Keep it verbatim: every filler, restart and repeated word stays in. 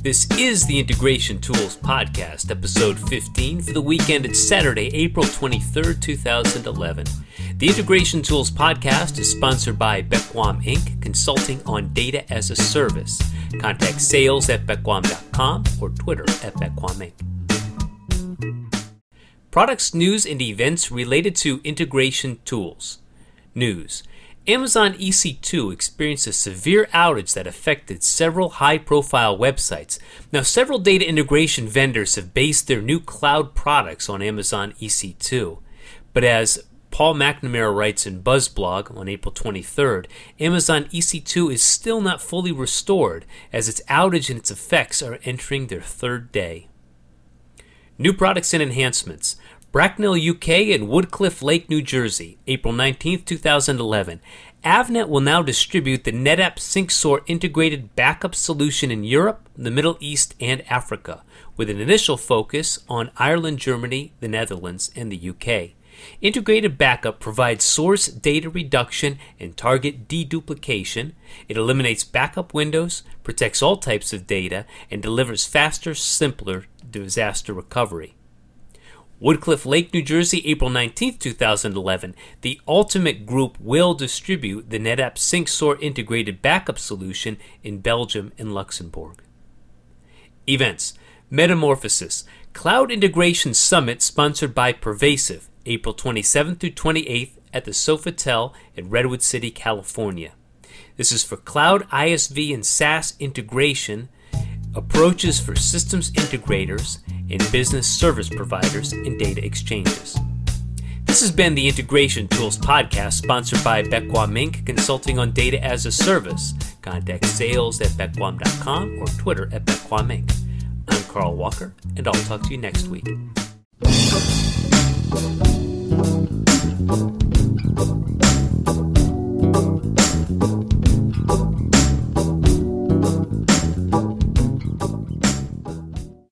This is the Integration Tools Podcast, episode fifteen, for the weekend. It's Saturday, April twenty-third, two thousand eleven. The Integration Tools Podcast is sponsored by Bequam Incorporated, consulting on data as a service. Contact sales at bequam dot com or Twitter at Bequam Incorporated. Products, news, and events related to integration tools. News. Amazon E C two experienced a severe outage that affected several high-profile websites. Now, several data integration vendors have based their new cloud products on Amazon E C two. But as Paul McNamara writes in BuzzBlog on April twenty-third, Amazon E C two is still not fully restored as its outage and its effects are entering their third day. New products and enhancements. Bracknell, U K and Woodcliff Lake, New Jersey, April nineteenth, two thousand eleven. Avnet will now distribute the NetApp SyncSort integrated backup solution in Europe, the Middle East, and Africa, with an initial focus on Ireland, Germany, the Netherlands, and the U K. Integrated backup provides source data reduction and target deduplication. It eliminates backup windows, protects all types of data, and delivers faster, simpler disaster recovery. Woodcliff Lake, New Jersey, April nineteenth, two thousand eleven. The Ultimate Group will distribute the NetApp SyncSort integrated backup solution in Belgium and Luxembourg. Events. Metamorphosis. Cloud Integration Summit sponsored by Pervasive, April twenty-seventh through twenty-eighth at the Sofitel in Redwood City, California. This is for cloud I S V and SaaS integration, approaches for systems integrators and business service providers and data exchanges. This has been the Integration Tools Podcast, sponsored by Bequam Incorporated, consulting on data as a service. Contact sales at bequam dot com or Twitter at Bequam Incorporated. I'm Carl Walker, and I'll talk to you next week.